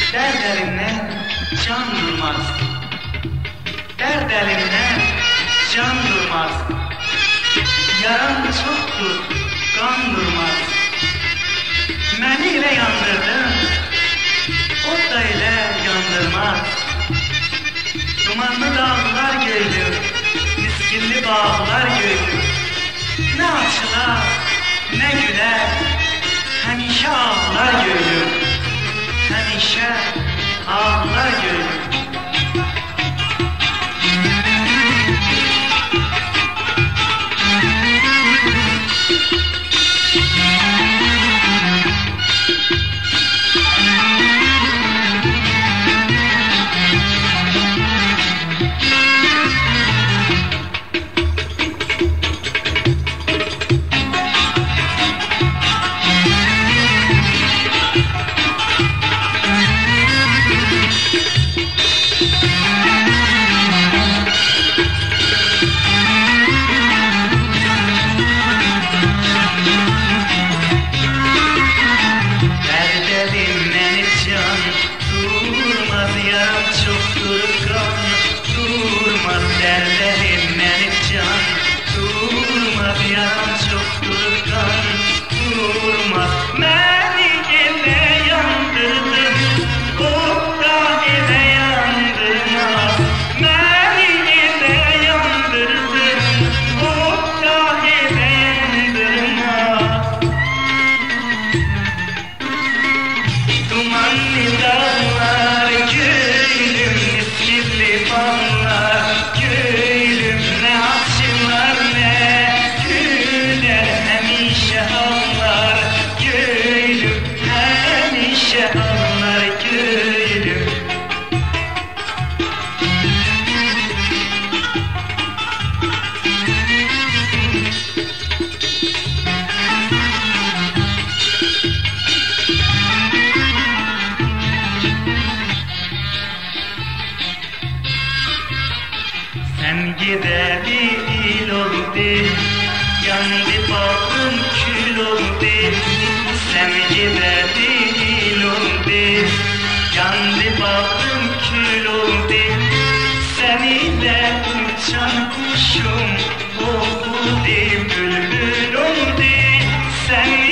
Derd elimden can durmaz. Derd elimden can durmaz. Yaram çoktur, kan durmaz. Məni ilə yandırdın, o da ilə yandırmaz. Dumanlı dağlar gördüm, miskinli bağlar gördüm. Ne açılar, ne güler, həmişə ağlar gördüm. Həmişə ağlar gördüm. Derlerimden can durmaz, yaram çoktur kan durmaz. Beni ele yandırdın, o da ele yandırmaz. Beni ele yandırdın, o da ele yandırmaz. Dumanlı dağlar gülüm, miskilli bağlar gülüm, ne açılar ne güler, həmişə ağlar gülüm, həmişə ağlar gülüm. Sen gideli il oldu, yandı bağım kül oldu. Sen gideli il oldu, yandı bağım kül oldu. Seninle uçan kuşum oldu, bülbül oldu. Sen